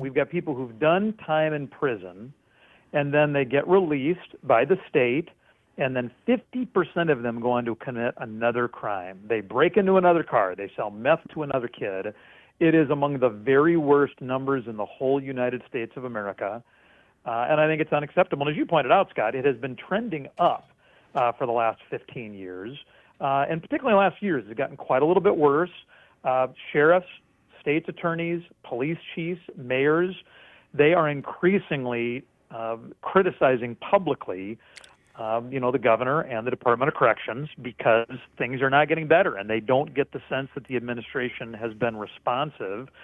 we've got people who've done time in prison, and then they get released by the state, and then 50% of them go on to commit another crime. They break into another car. They sell meth to another kid. It is among the very worst numbers in the whole United States of America, and I think it's unacceptable. And as you pointed out, Scott, it has been trending up for the last 15 years, and particularly in the last years, it's gotten quite a little bit worse. Sheriffs, state's attorneys, police chiefs, mayors, they are increasingly criticizing publicly the governor and the Department of Corrections because things are not getting better, and they don't get the sense that the administration has been responsive